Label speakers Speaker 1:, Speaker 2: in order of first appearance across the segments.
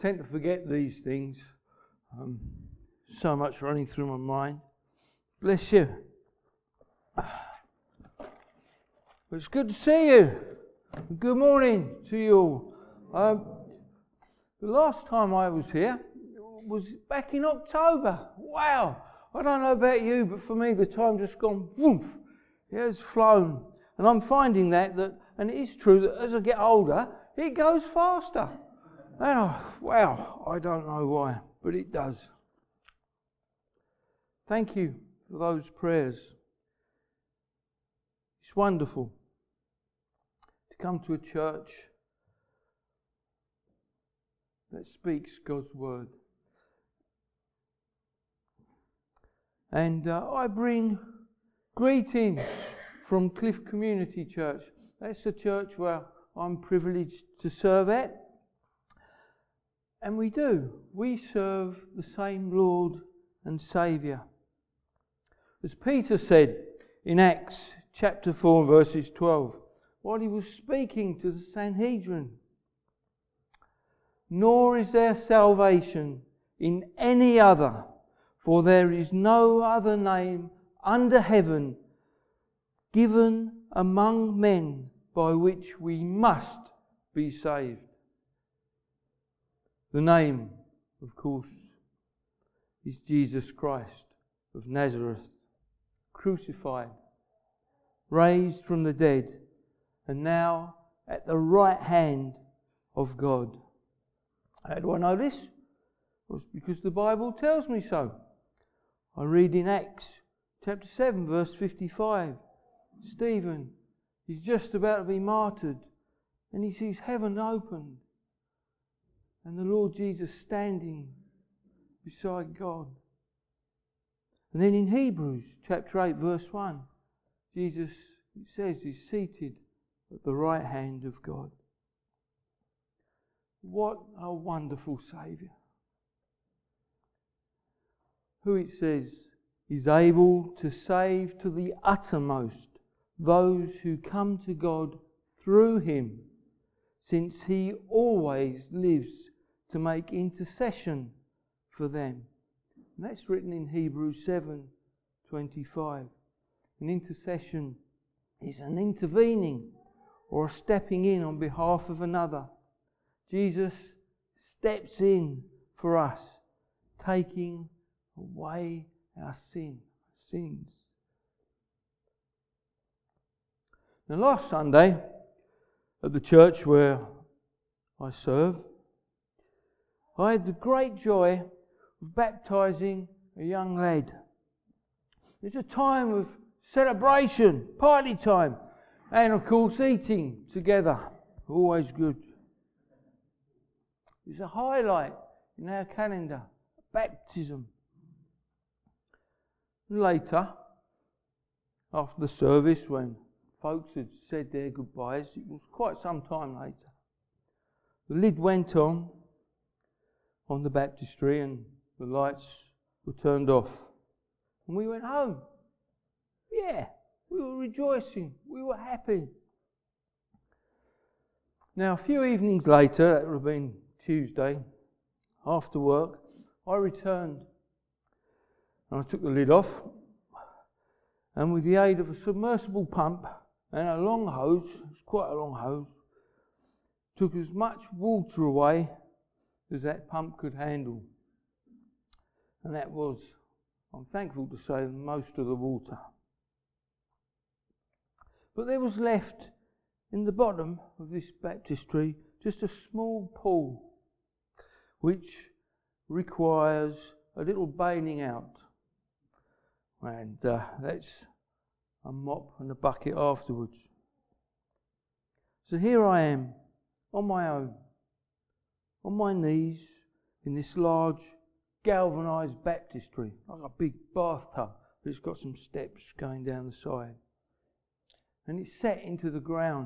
Speaker 1: tend to forget these things. So much running through my mind. Bless you. It's good to see you. Good morning to you all. The last time I was here was back in October. Wow! I don't know about you, but for me the time just gone woof. It has flown. And I'm finding that, and it is true that as I get older, it goes faster. And wow, I don't know why, but it does. Thank you for those prayers. It's wonderful to come to a church that speaks God's word. And I bring greetings from Cliff Community Church. That's the church where I'm privileged to serve at. And we serve the same Lord and Saviour. As Peter said in Acts chapter 4 verses 12, while he was speaking to the Sanhedrin, nor is there salvation in any other, for there is no other name under heaven given among men by which we must be saved. The name, of course, is Jesus Christ of Nazareth, crucified, raised from the dead, and now at the right hand of God. How do I know this? Well, it's because the Bible tells me so. I read in Acts chapter 7 verse 55. Stephen, he's just about to be martyred, and he sees heaven opened and the Lord Jesus standing beside God. And then in Hebrews chapter 8 verse 1, Jesus, it says, is seated at the right hand of God. What a wonderful Saviour, who it says is able to save to the uttermost those who come to God through him, since he always lives to make intercession for them. And that's written in Hebrews 7:25. An intercession is an intervening or a stepping in on behalf of another. Jesus steps in for us, taking away our sins. Now, last Sunday at the church where I serve, I had the great joy of baptising a young lad. It's a time of celebration, party time, and of course eating together. Always good. It's a highlight in our calendar, baptism. Later, after the service, when folks had said their goodbyes, it was quite some time later, the lid went on the baptistry and the lights were turned off. And we went home. Yeah, we were rejoicing. We were happy. Now, a few evenings later, that would have been Tuesday, after work, I returned and I took the lid off, and with the aid of a submersible pump and a long hose, it was quite a long hose, took as much water away as that pump could handle. And that was, I'm thankful to say, most of the water. But there was left in the bottom of this baptistry just a small pool, which requires a little bailing out. And that's a mop and a bucket afterwards. So here I am, on my own, on my knees, in this large galvanised baptistry, like a big bathtub, but it's got some steps going down the side. And it's set into the ground.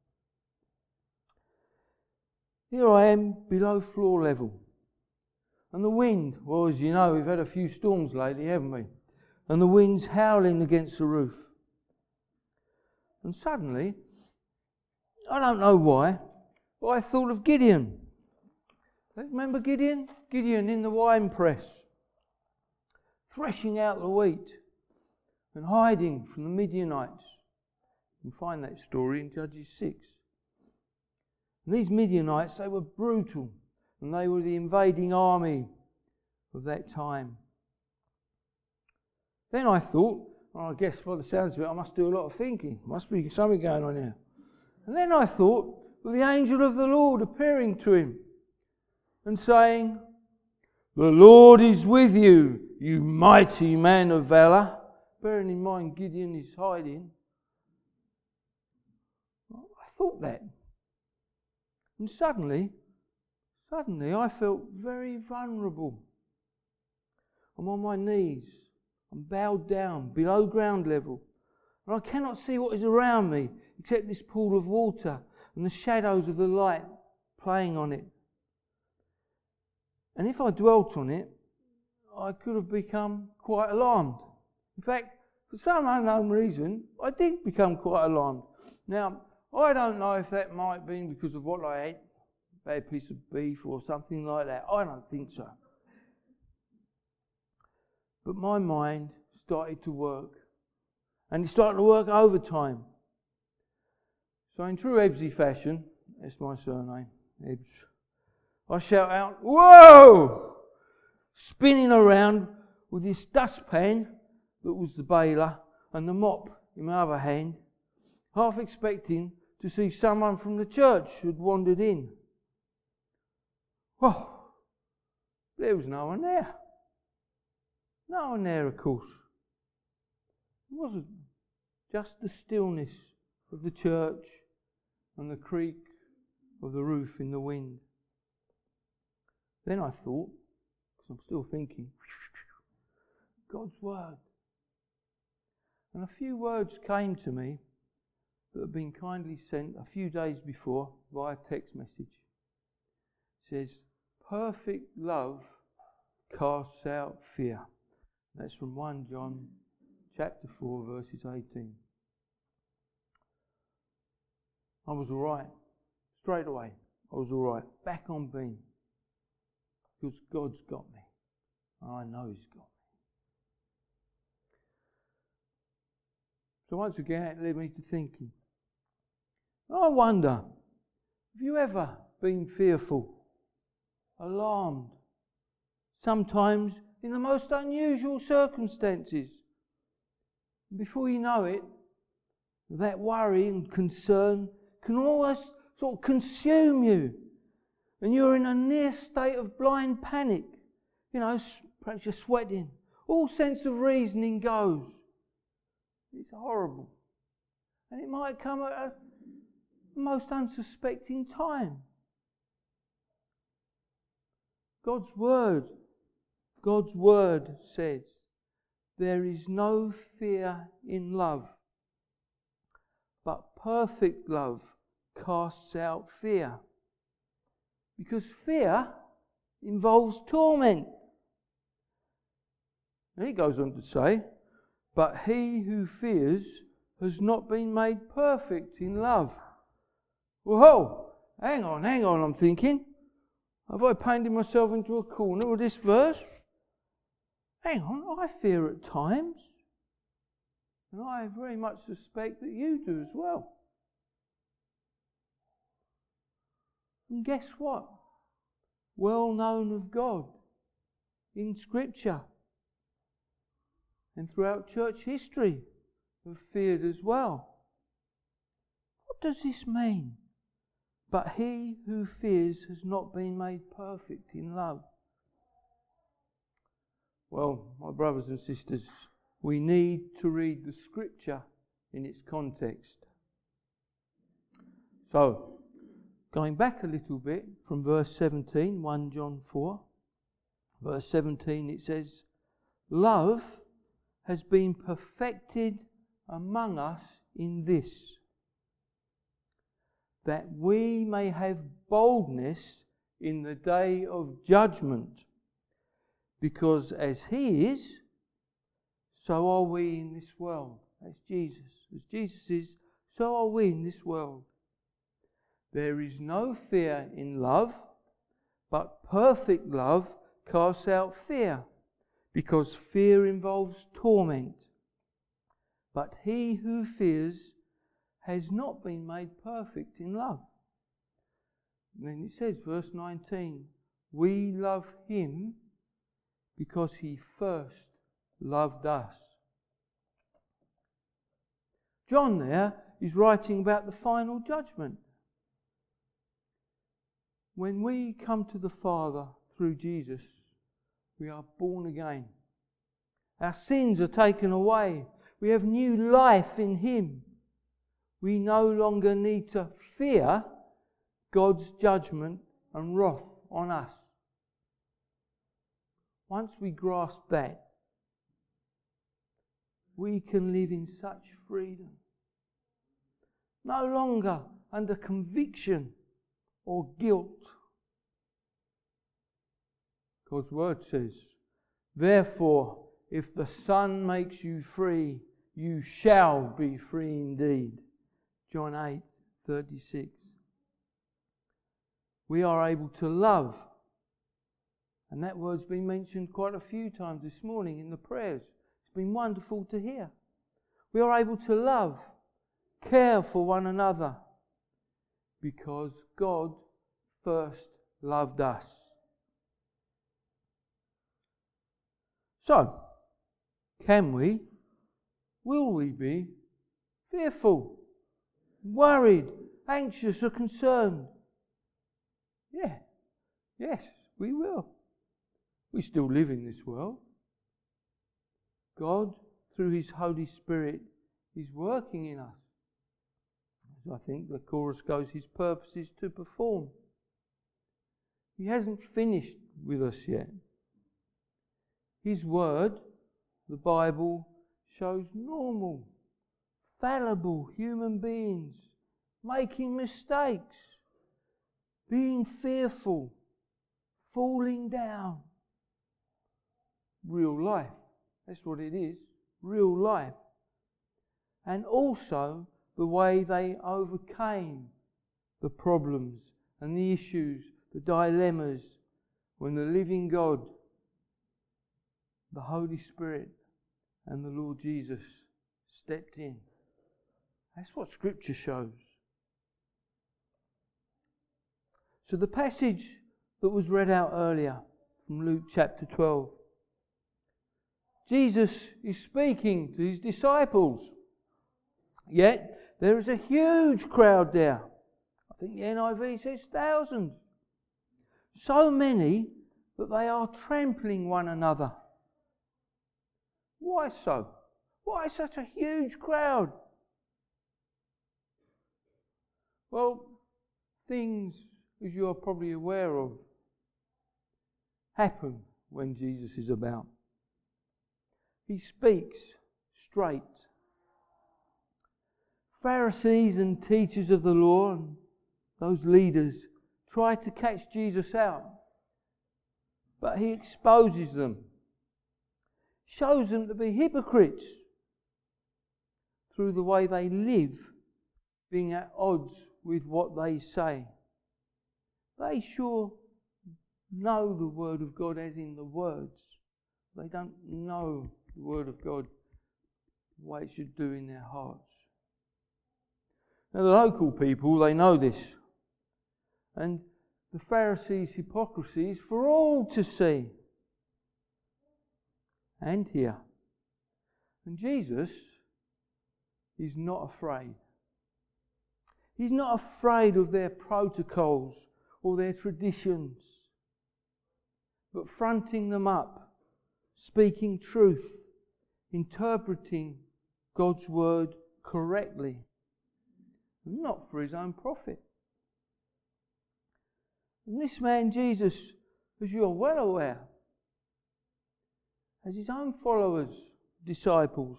Speaker 1: Here I am below floor level. And the wind, well, as you know, we've had a few storms lately, haven't we? And the wind's howling against the roof. And suddenly, I don't know why, but I thought of Gideon. Remember Gideon? Gideon in the wine press, threshing out the wheat and hiding from the Midianites. You can find that story in Judges 6. And these Midianites, they were brutal, and they were the invading army of that time. Then I thought, I guess by the sounds of it, I must do a lot of thinking. Must be something going on here. And then I thought of the angel of the Lord appearing to him and saying, "The Lord is with you, you mighty man of valour." Bearing in mind Gideon is hiding. I thought that. And suddenly I felt very vulnerable. I'm on my knees. I'm bowed down below ground level. And I cannot see what is around me except this pool of water and the shadows of the light playing on it. And if I dwelt on it, I could have become quite alarmed. In fact, for some unknown reason, I did become quite alarmed. Now, I don't know if that might have been because of what I ate, a bad piece of beef or something like that. I don't think so. But my mind started to work. And it started to work overtime. So in true Ebbsy fashion, that's my surname, Ebbs, I shout out, "Whoa!" Spinning around with this dustpan that was the baler and the mop in my other hand, half expecting to see someone from the church who'd wandered in. Well, there was no one there. No one there, of course. It wasn't just the stillness of the church and the creak of the roof in the wind. Then I thought, because I'm still thinking, God's word. And a few words came to me that had been kindly sent a few days before via text message. It says, "Perfect love casts out fear." That's from 1 John chapter 4 verses 18. I was all right. Straight away, I was all right. Back on being. Because God's got me. I know He's got me. So once again, it led me to thinking. I wonder, have you ever been fearful, alarmed, sometimes in the most unusual circumstances? Before you know it, that worry and concern can almost sort of consume you. And you're in a near state of blind panic. You know, perhaps you're sweating. All sense of reasoning goes. It's horrible. And it might come at a most unsuspecting time. God's word says, "There is no fear in love, but perfect love casts out fear." Because fear involves torment. And he goes on to say, "But he who fears has not been made perfect in love." Whoa, hang on, I'm thinking. Have I painted myself into a corner with this verse? Hang on, I fear at times. And I very much suspect that you do as well. And guess what? Well known of God in Scripture and throughout church history have feared as well. What does this mean? But he who fears has not been made perfect in love. Well, my brothers and sisters, we need to read the Scripture in its context. So, going back a little bit from verse 17, 1 John 4, verse 17, it says, "Love has been perfected among us in this, that we may have boldness in the day of judgment. Because as He is, so are we in this world." That's Jesus. As Jesus is, so are we in this world. "There is no fear in love, But perfect love casts out fear, because fear involves torment. But he who fears has not been made perfect in love. And then it says, verse 19, we love him because he first loved us. John there is writing about the final judgment. When we come to the Father through Jesus, we are born again. Our sins are taken away. We have new life in him. We no longer need to fear God's judgment and wrath on us. Once we grasp that, we can live in such freedom. No longer under conviction or guilt. God's word says, therefore, if the Son makes you free, you shall be free indeed. John 8:36. We are able to love. And that word's been mentioned quite a few times this morning in the prayers. It's been wonderful to hear. We are able to love, care for one another, because God first loved us. So, will we be fearful, worried, anxious or concerned? Yes, we will. We still live in this world. God, through his Holy Spirit, is working in us. As I think the chorus goes, his purpose is to perform. He hasn't finished with us yet. His word, the Bible, shows normal, fallible human beings making mistakes, being fearful, falling down. Real life. That's what it is. Real life. And also the way they overcame the problems and the issues, the dilemmas, when the living God, the Holy Spirit and the Lord Jesus stepped in. That's what Scripture shows. So the passage that was read out earlier from Luke chapter 12, Jesus is speaking to his disciples. Yet there is a huge crowd there. I think the NIV says thousands. So many that they are trampling one another. Why so? Why such a huge crowd? Well, things, as you are probably aware of, happen when Jesus is about. He speaks straight. Pharisees and teachers of the law, those leaders, try to catch Jesus out. But he exposes them. Shows them to be hypocrites through the way they live, being at odds with what they say. They sure know the Word of God as in the words. They don't know the Word of God the way it should do in their hearts. Now the local people, they know this. And the Pharisees' hypocrisy is for all to see and hear. And Jesus is not afraid. He's not afraid of their protocols or their traditions, but fronting them up, speaking truth, interpreting God's word correctly, not for his own profit. And this man Jesus, as you are well aware, has his own followers, disciples.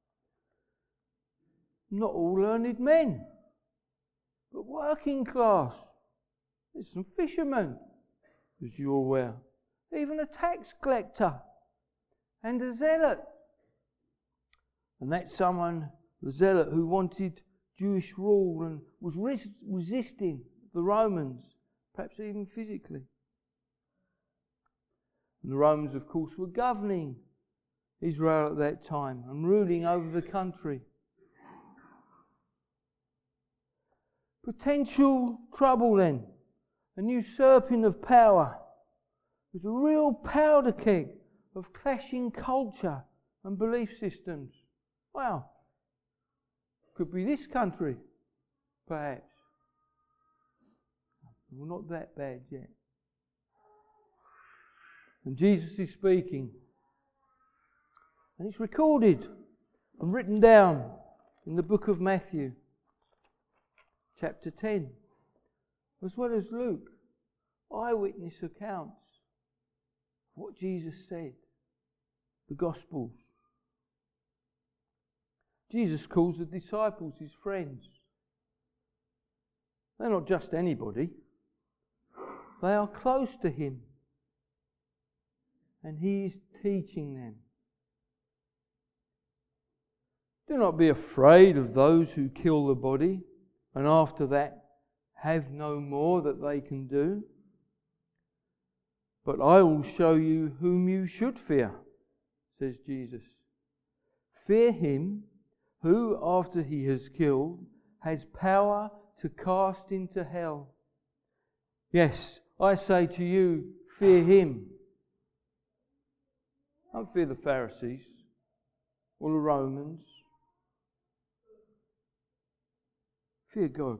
Speaker 1: Not all learned men, but working class. There's some fishermen, as you're aware. Even a tax collector and a zealot. And that's someone, the zealot, who wanted Jewish rule and was resisting the Romans, perhaps even physically. And the Romans, of course, were governing Israel at that time and ruling over the country. Potential trouble then, an usurping of power. It was a real powder keg of clashing culture and belief systems. Wow. Could be this country, perhaps. Well, not that bad yet. And Jesus is speaking. And it's recorded and written down in the book of Matthew, chapter 10, as well as Luke, eyewitness accounts of what Jesus said, the Gospels. Jesus calls the disciples his friends. They're not just anybody. They are close to him. And he is teaching them. Do not be afraid of those who kill the body, and after that have no more that they can do. But I will show you whom you should fear, says Jesus. Fear him who, after he has killed, has power to cast into hell. Yes, I say to you, fear him. Don't fear the Pharisees or the Romans. Fear God.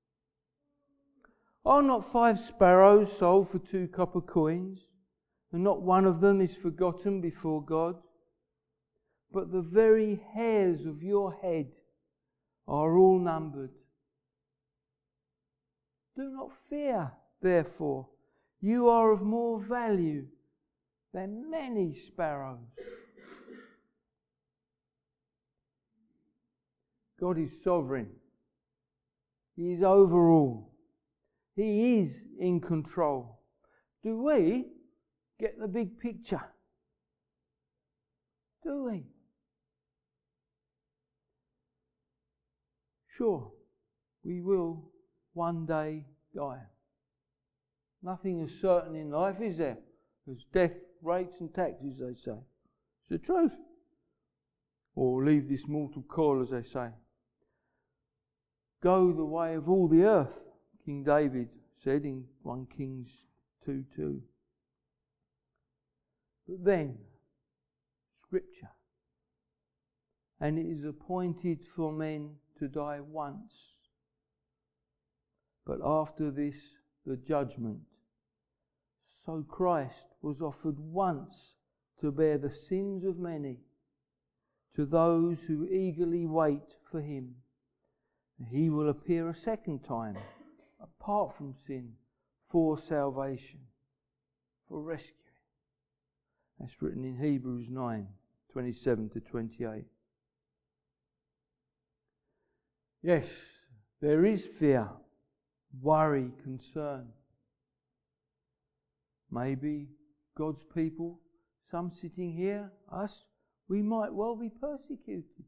Speaker 1: Are not 5 sparrows sold for 2 copper coins, and not one of them is forgotten before God? But the very hairs of your head are all numbered. Do not fear, therefore. You are of more value than many sparrows. God is sovereign. He is over all. He is in control. Do we get the big picture? Do we? Sure, we will one day die. Nothing is certain in life, is there? There's death, rates and taxes, they say. It's the truth. Or leave this mortal coil, as they say. Go the way of all the earth, King David said in 1 Kings 2:2. But then, Scripture. And it is appointed for men to die once. But after this, the judgment. So Christ was offered once to bear the sins of many, to those who eagerly wait for him. He will appear a second time, apart from sin, for salvation, for rescuing. That's written in Hebrews 9:27-28. Yes, there is fear, worry, concern. Maybe God's people, some sitting here, us, we might well be persecuted.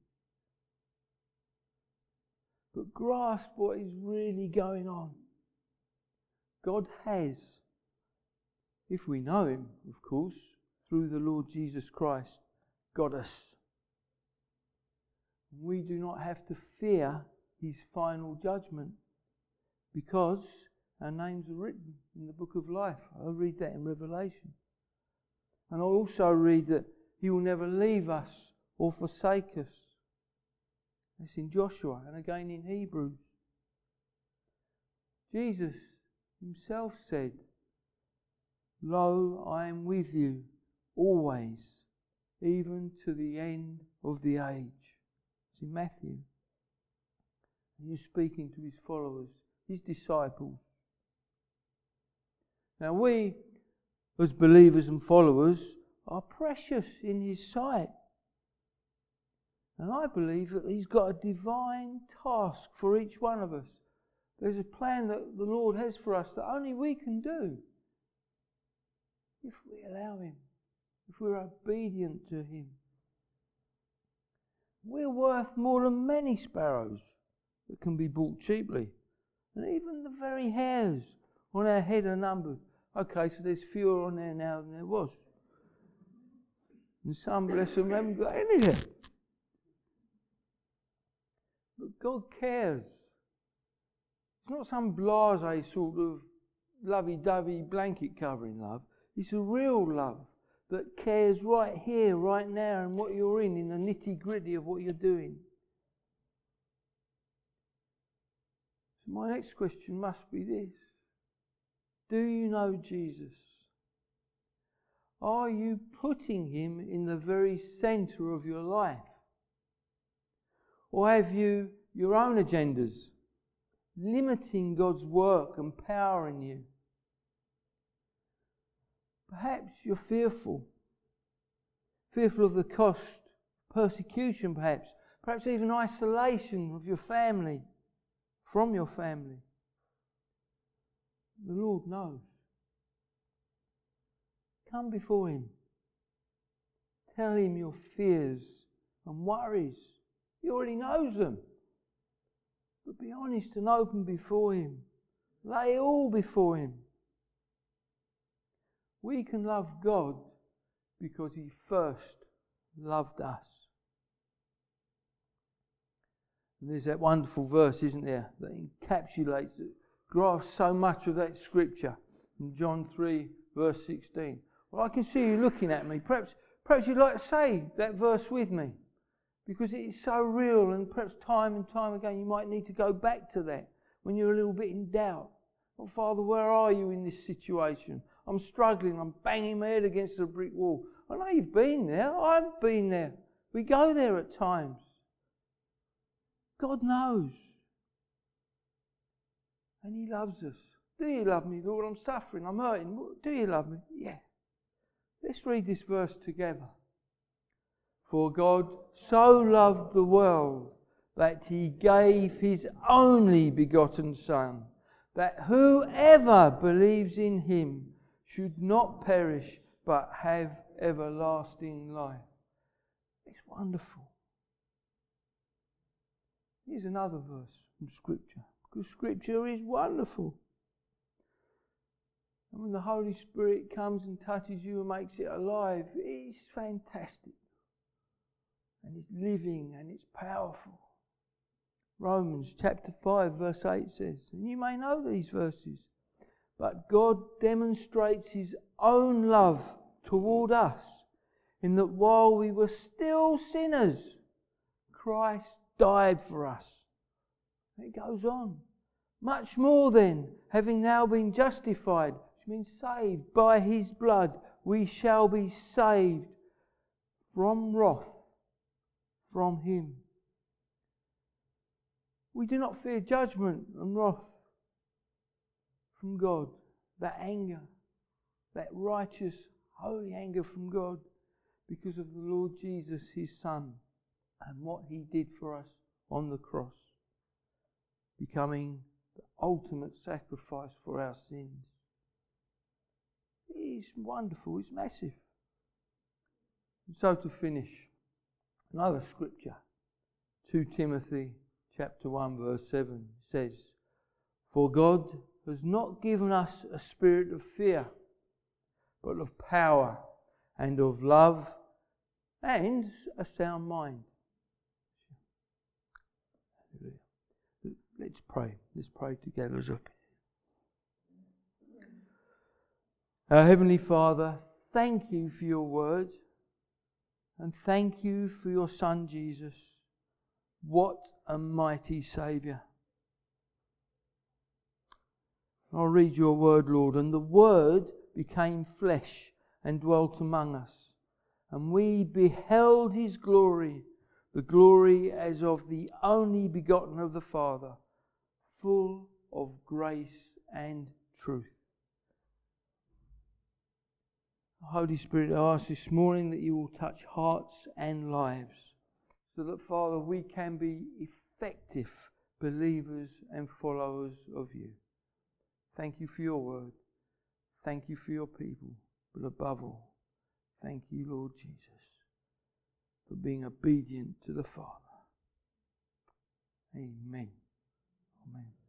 Speaker 1: But grasp what is really going on. God has, if we know him, of course, through the Lord Jesus Christ, got us. We do not have to fear his final judgment, because our names are written in the book of life. I'll read that in Revelation. And I'll also read that he will never leave us or forsake us. That's in Joshua and again in Hebrews. Jesus himself said, "Lo, I am with you always, even to the end of the age." It's in Matthew. He's speaking to his followers, his disciples. Now we, as believers and followers, are precious in his sight. And I believe that he's got a divine task for each one of us. There's a plan that the Lord has for us that only we can do if we allow him, if we're obedient to him. We're worth more than many sparrows that can be bought cheaply. And even the very hairs on our head are numbered. Okay, so there's fewer on there now than there was. And some, bless them, haven't got anything. But God cares. It's not some blasé sort of lovey-dovey blanket covering love. It's a real love that cares right here, right now, and what you're in the nitty-gritty of what you're doing. So my next question must be this. Do you know Jesus? Are you putting him in the very centre of your life? Or have you your own agendas, limiting God's work and power in you? Perhaps you're fearful of the cost, persecution perhaps even isolation of your family, from your family. The Lord knows. Come before him. Tell him your fears and worries. He already knows them. But be honest and open before him. Lay it all before him. We can love God because he first loved us. And there's that wonderful verse, isn't there, that encapsulates, that grasps so much of that scripture in John 3, verse 16. Well, I can see you looking at me. Perhaps you'd like to say that verse with me, because it is so real, and perhaps time and time again you might need to go back to that when you're a little bit in doubt. Oh, Father, where are you in this situation? I'm struggling. I'm banging my head against a brick wall. I know you've been there. I've been there. We go there at times. God knows. And he loves us. Do you love me, Lord? I'm suffering. I'm hurting. Do you love me? Yeah. Let's read this verse together. For God so loved the world that he gave his only begotten Son, that whoever believes in him should not perish but have everlasting life. It's wonderful. Here's another verse from Scripture, because Scripture is wonderful. And when the Holy Spirit comes and touches you and makes it alive, it's fantastic. And it's living and it's powerful. Romans chapter 5 verse 8 says, and you may know these verses, but God demonstrates his own love toward us in that while we were still sinners, Christ died for us. It goes on. Much more then, having now been justified, which means saved by his blood, we shall be saved from wrath from him. We do not fear judgment and wrath from God. That anger, that righteous, holy anger from God, because of the Lord Jesus, his Son, and what he did for us on the cross, becoming the ultimate sacrifice for our sins. It's wonderful, it's massive. And so to finish, another scripture, 2 Timothy chapter 1 verse 7 says, for God has not given us a spirit of fear, but of power and of love and a sound mind. Let's pray. Let's pray together as our Heavenly Father, thank you for your word, and thank you for your Son Jesus. What a mighty Saviour. I'll read your word, Lord. And the Word became flesh and dwelt among us, and we beheld his glory, the glory as of the only begotten of the Father, full of grace and truth. Holy Spirit, I ask this morning that you will touch hearts and lives, so that, Father, we can be effective believers and followers of you. Thank you for your word. Thank you for your people. But above all, thank you, Lord Jesus, for being obedient to the Father. Amen. Amen.